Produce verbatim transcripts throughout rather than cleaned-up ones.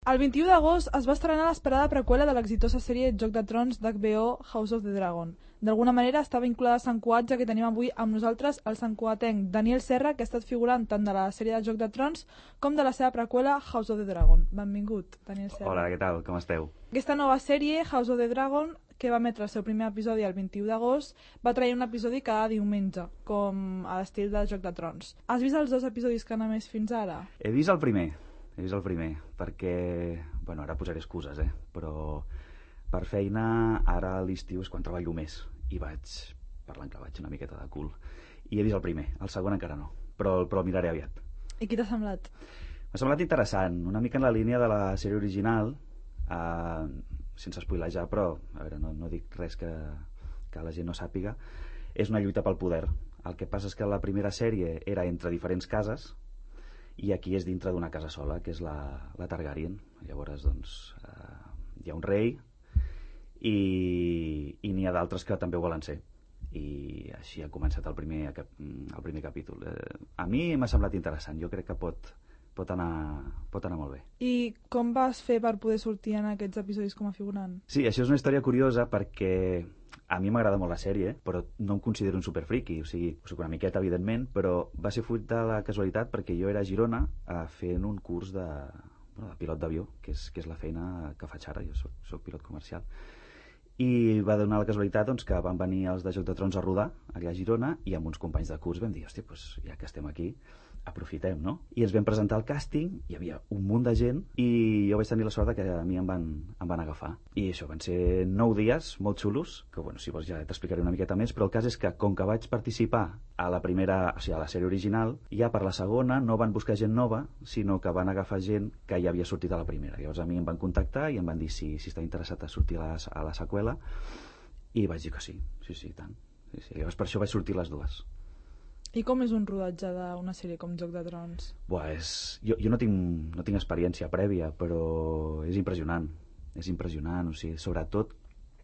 El vint-i-u d'agost es va estrenar l'esperada preqüela de l'exitosa sèrie Joc de Trons d'H B O House of the Dragon. D'alguna manera està vinculada a Sant Cugat, ja que tenim avui amb nosaltres el santcugatenc Daniel Serra, que ha estat figurant tant de la sèrie de Joc de Trons com de la seva preqüela House of the Dragon. Benvingut, Daniel Serra. Hola, què tal? Com esteu? Aquesta nova sèrie, House of the Dragon, que va emetre el seu primer episodi el vint-i-u d'agost, va trair un episodi cada diumenge, com a l'estil de Joc de Trons. Has vist els dos episodis que han emès fins ara? He vist el primer, he vist el primer, perquè, bueno, ara posaré excuses, eh? Però per feina, ara a l'estiu és quan treballo més, i vaig, parlant que vaig una miqueta de cul, i he vist el primer, el segon encara no, però, però el miraré aviat. I què t'ha semblat? M'ha semblat interessant, una mica en la línia de la sèrie original, eh, sense spoilejar, però, a veure, no, no dic res que, que la gent no sàpiga, és una lluita pel poder. El que passa és que la primera sèrie era entre diferents cases, i aquí és dintre d'una casa sola, que és la, la Targaryen. Llavors, doncs, eh, hi ha un rei i, i n'hi ha d'altres que també ho volen ser. I així ha començat el primer, el primer capítol. Eh, a mi m'ha semblat interessant, jo crec que pot, pot, anar, pot anar molt bé. I com vas fer per poder sortir en aquests episodis com a figurant? Sí, això és una història curiosa perquè a mi m'agrada molt la sèrie, però no em considero un superfriqui, o sigui, ho soc una miqueta, evidentment, però va ser fruit de la casualitat perquè jo era a Girona eh, fent un curs de, bueno, de pilot d'avió, que és, que és la feina que faig ara, jo soc, soc pilot comercial. I va donar la casualitat doncs, que van venir els de Joc de Trons a rodar allà a Girona i amb uns companys de curs vam dir, hòstia, doncs, ja que estem aquí, aprofitem, no? I ens vam presentar al càsting, hi havia un munt de gent i jo vaig tenir la sort que a mi em van, em van agafar. I això, van ser nou dies molt xulos, que bueno, si vols ja t'explicaré una miqueta més, però el cas és que com que vaig participar a la primera, o sigui, a la sèrie original, ja per la segona no van buscar gent nova, sinó que van agafar gent que ja havia sortit a la primera. Llavors a mi em van contactar i em van dir si, si estava interessat a sortir a la, a la seqüela i vaig dir que sí, sí, sí, tant. Sí, sí. Llavors per això vaig sortir les dues. I com és un rodatge d'una sèrie com Joc de Trons? Buah, és... Jo, jo no, tinc, no tinc experiència prèvia, però és impressionant. És impressionant, o sigui, sobretot...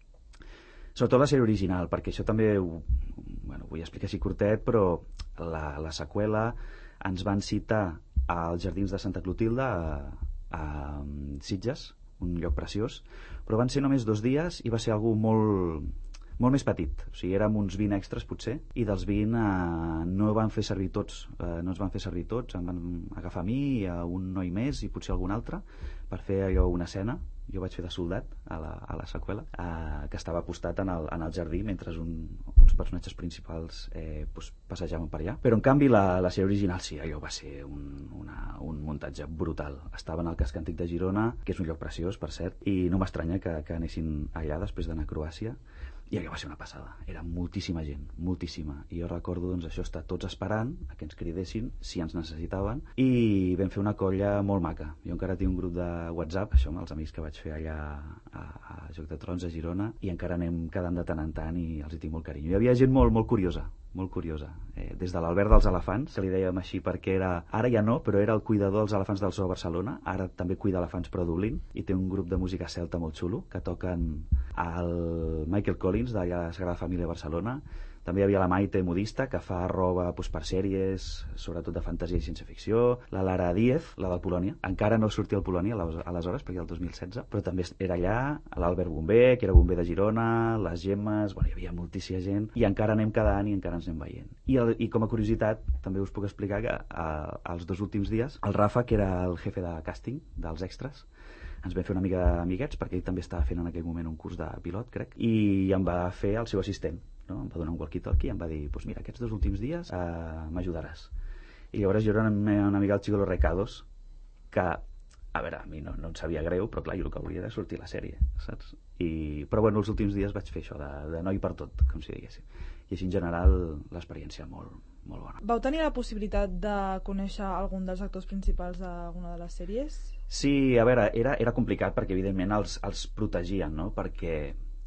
Sobretot la sèrie original, perquè això també ho, bueno, ho vull explicar així curtet, però la, la seqüela ens van citar als Jardins de Santa Clotilde, a, a Sitges, un lloc preciós, però van ser només dos dies i va ser algú molt... molt més petit, o sigui, érem uns vint extras potser, i dels vint eh, no van fer servir tots, eh, no ens van fer servir tots, em van agafar a mi i a un noi més i potser algun altre per fer allò una escena. Jo vaig fer de soldat a la, a la seqüela, eh, que estava apostat en el, en el jardí mentre un, uns personatges principals eh, pues, passejaven per allà. Però en canvi la, la sèrie original sí, allò va ser un, una, un muntatge brutal. Estava en el casc antic de Girona, que és un lloc preciós, per cert, i no m'estranya que, que anessin allà després d'anar a Croàcia. I allò va ser una passada, era moltíssima gent, moltíssima, i jo recordo doncs, això, estar tots esperant a que ens cridessin si ens necessitaven, i vam fer una colla molt maca. Jo encara tinc un grup de WhatsApp, això amb els amics que vaig fer allà a, a Joc de Trons a Girona, i encara anem quedant de tant en tant i els hi tinc molt carinyo. Hi havia gent molt, molt curiosa, molt curiosa, eh, des de l'Albert dels Elefants, que li dèiem així perquè era, ara ja no, però era el cuidador dels elefants del Zoo a Barcelona, ara també cuida elefants però a Dublín, i té un grup de música celta molt xulo, que toquen el Michael Collins de la Sagrada Família a Barcelona. També hi havia la Maite Modista, que fa roba doncs, per sèries, sobretot de fantasia i ciència-ficció. La Lara Díez, la del Polònia. Encara no sortia al Polònia aleshores, perquè el dos mil setze, però també era allà. L'Albert Bomber, que era bomber de Girona, les Gemmes... Bueno, hi havia moltíssima gent. I encara anem quedant i encara ens anem veient. I, el, i com a curiositat, també us puc explicar que eh, els dos últims dies, el Rafa, que era el jefe de càsting dels extras, ens vam fer una mica amiguets, perquè ell també estava fent en aquell moment un curs de pilot, crec, i em va fer el seu assistent. No? Em va donar un walkie-talkie i em va dir, pues mira, aquests dos últims dies eh, m'ajudaràs. I llavors jo era una, una amiga del Chico Los Recados, que, a veure, a mi no, no em sabia greu, però clar, jo el que volia era sortir a la sèrie, saps? I, però bueno, els últims dies vaig fer això, de, de noi per tot, com si diguéssim. I així en general l'experiència molt, molt bona. Vau tenir la possibilitat de conèixer algun dels actors principals d'alguna de les sèries? Sí, a veure, era, era complicat perquè evidentment els, els protegien, no? Perquè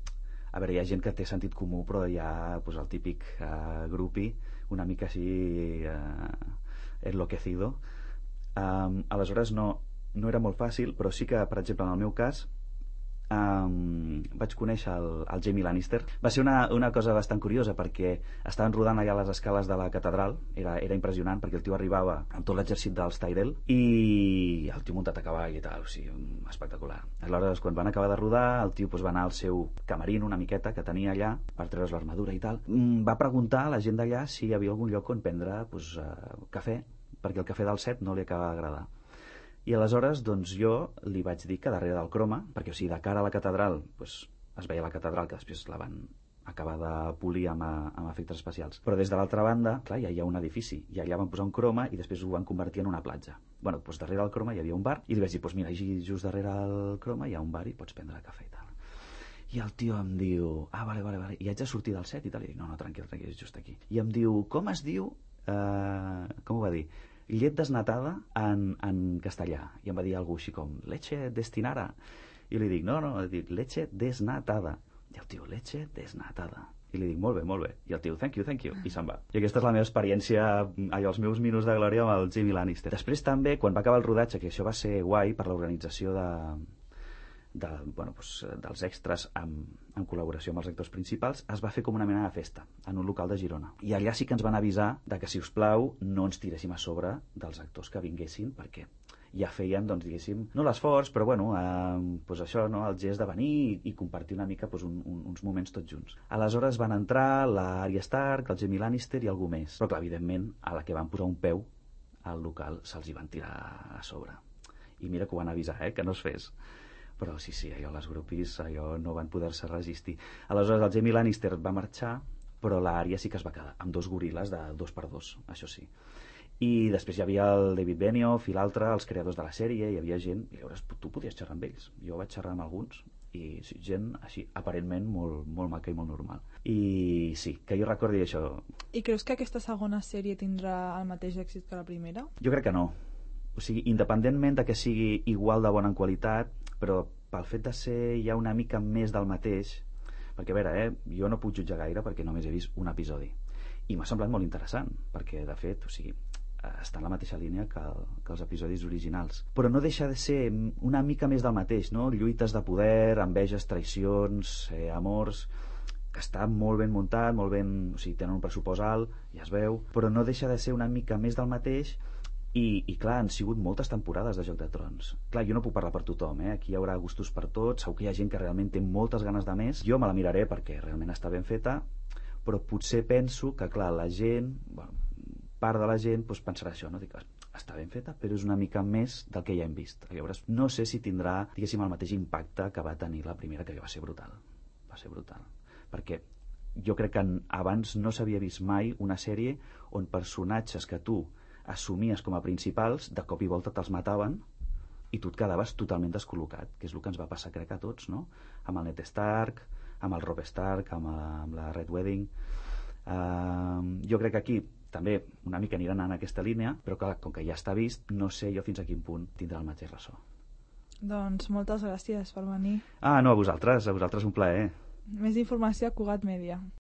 a veure, hi ha gent que té sentit comú, però hi ha pues, el típic uh, grupi, una mica així uh, enloquecido. Um, aleshores no, no era molt fàcil, però sí que, per exemple, en el meu cas, um, vaig conèixer el, el Jamie Lannister. Va ser una, una cosa bastant curiosa perquè estaven rodant allà a les escales de la catedral, era, era impressionant perquè el tio arribava amb tot l'exèrcit dels Tyrell i el tio muntat a cavall i tal, o sigui, espectacular. Aleshores, quan van acabar de rodar, el tio pues, va anar al seu camerino una miqueta que tenia allà per treure's l'armadura i tal. Va preguntar a la gent d'allà si hi havia algun lloc on prendre pues, uh, cafè, perquè el cafè del set no li acaba d'agradar. I aleshores doncs, jo li vaig dir que darrere del croma, perquè o sigui, de cara a la catedral doncs, es veia la catedral, que després la van acabar de polir amb, amb efectes especials, però des de l'altra banda, clar, ja hi ha un edifici i allà van posar un croma i després ho van convertir en una platja. Bueno, doncs darrere del croma hi havia un bar i li vaig dir, doncs mira, just darrere el croma hi ha un bar i pots prendre cafè i tal. I el tio em diu, ah, vale, vale, vale, i haig de sortir del set i tal, i dic, no, no, tranquil, tranquil, és just aquí. I em diu, com es diu, eh, com ho va dir? Llet desnatada en, en castellà. I em va dir alguna cosa així com leche destinara. I li dic, no, no, dic leche desnatada. I el tio, leche desnatada. I li dic, molt bé, molt bé. I el tio, thank you, thank you. I se'n va. I aquesta és la meva experiència, allò, els meus minuts de glòria amb el Jamie Lannister. Després també, quan va acabar el rodatge, que això va ser guai per l'organització de... De, bueno, doncs, dels extras amb, en col·laboració amb els actors principals, es va fer com una mena de festa en un local de Girona. I allà sí que ens van avisar de que, si us plau, no ens tiréssim a sobre dels actors que vinguessin, perquè ja feien, doncs, diguéssim, no l'esforç, però bueno, eh, doncs això, no, el gest de venir i, i compartir una mica doncs, un, un, uns moments tots junts. Aleshores van entrar l'Arya Stark, el Jamie Lannister i algú més. Però clar, evidentment, a la que van posar un peu al local se'ls hi van tirar a sobre. I mira que ho van avisar, eh, que no es fes. Però sí, sí, allò, les grupis allò no van poder-se resistir. Aleshores el Jamie Lannister va marxar, però l'Arya sí que es va quedar, amb dos goril·les de dos per dos, això sí. I després hi havia el David Benioff i l'altre, els creadors de la sèrie, hi havia gent, i llavors tu podies xerrar amb ells. Jo vaig xerrar amb alguns, i sí, gent així, aparentment molt, molt maca i molt normal. I sí, que jo recordi això. I creus que aquesta segona sèrie tindrà el mateix èxit que la primera? Jo crec que no. O sigui, independentment de que sigui igual de bona en qualitat, però pel fet de ser ja una mica més del mateix, perquè a veure, eh, jo no puc jutjar gaire perquè només he vist un episodi i m'ha semblat molt interessant perquè de fet, o sigui, està en la mateixa línia que, el, que els episodis originals, però no deixa de ser una mica més del mateix, no? Lluites de poder, enveges, traïcions, eh, amors, que està molt ben muntat, molt ben, o sigui, tenen un pressupost alt, ja es veu, però no deixa de ser una mica més del mateix. I, i clar, han sigut moltes temporades de Joc de Trons. Clar, jo no puc parlar per tothom, eh? Aquí hi haurà gustos per tots, segur que hi ha gent que realment té moltes ganes de més. Jo me la miraré perquè realment està ben feta, però potser penso que, clar, la gent, bueno, part de la gent doncs pensarà això, no? Dic, està ben feta, però és una mica més del que ja hem vist. Llavors, no sé si tindrà, diguéssim, el mateix impacte que va tenir la primera, que va ser brutal. Va ser brutal. Perquè jo crec que abans no s'havia vist mai una sèrie on personatges que tu assumies com a principals, de cop i volta te'ls mataven i tu et quedaves totalment descol·locat, que és el que ens va passar, crec, a tots, no? Amb el Ned Stark, amb el Robb Stark, amb, a, amb la Red Wedding. Uh, jo crec que aquí també una mica aniran en aquesta línia, però clar, com que ja està vist, no sé jo fins a quin punt tindrà el mateix ressò. Doncs moltes gràcies per venir. Ah, no, a vosaltres, a vosaltres un plaer. Més informació a Cugat Media.